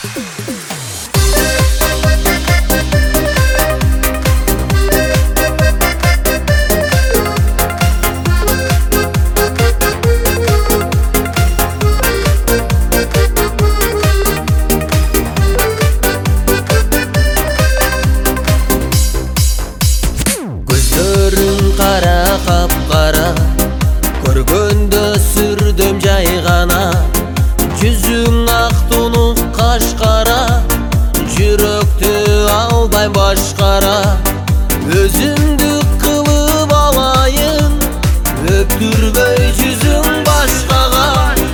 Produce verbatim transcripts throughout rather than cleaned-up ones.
Кара капкара көргөндө сүрдөм жай гана, жүзүң ак тунук кашкара, жүрөктү албай башкара. Өзүмдү кылып алайын, өптүрбөй жүзүң башкага.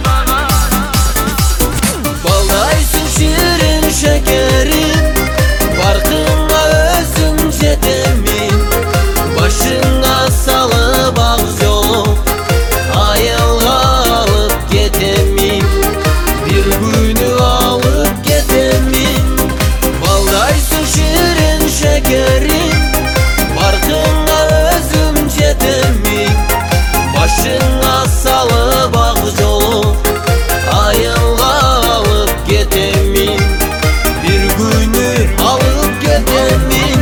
Балдайсың ширин шекерим, баркыңа өзүм жетемин. Башыңа салып ак жолу, айылга алып кетемин. Бир күнү алып кетемин. Балдайсың ширин шекерим, баркыңа өзүм жетемин. Башыңа салып ак жолу, айылга алып кетемин. Бир күнү алып кетемин.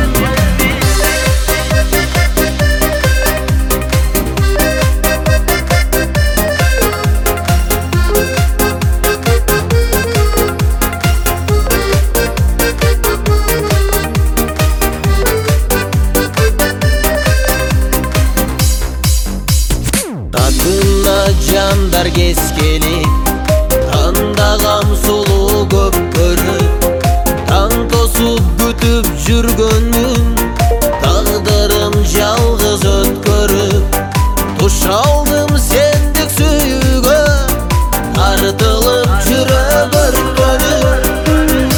Татына жандар кескели, тандагам сулуу көп көрүп, таң тосуп күтүп жүргөнүн, тагдырым жалгыз өткөрүп. Туш алдым сендик сүйүүгө, тартылып жүрөк өрттөнүп.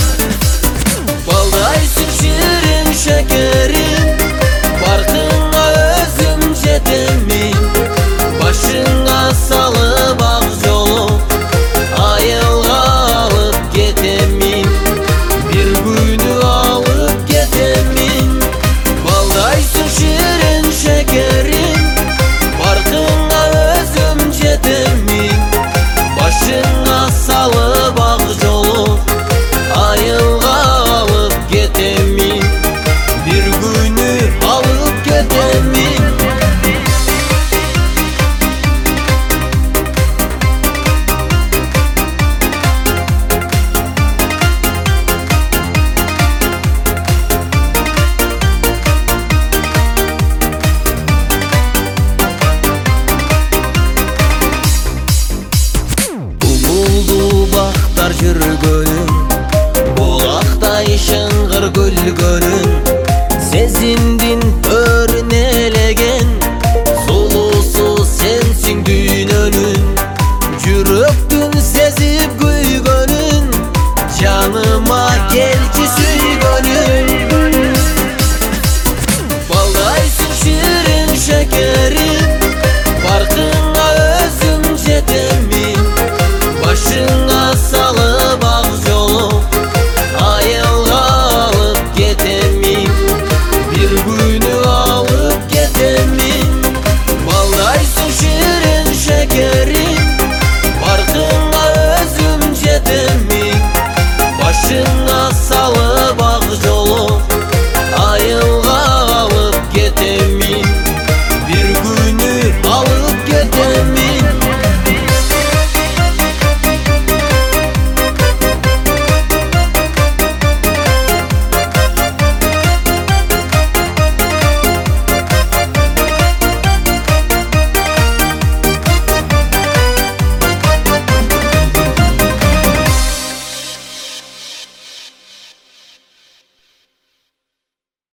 Балдайсың ширин шекерим, баркыңа өзүм жетемин. Башыңа салып ак жолу, айылга алып кетемин. Бир күнү алып кетемин. Балдайсың ширин шекерим, баркыңа өзүм жетемин. Башыңа салып ак жолу, айылга алып кетемин. Бир күнү алып кетемин. Бактар жүргөнүн, булактай шыңгыр күлгөнүн, сезимдин төрүн элеген, сулуусу сенсиң дүйнөнүн. Жүрөктүн сезип күйгөнүн, жаныма келчи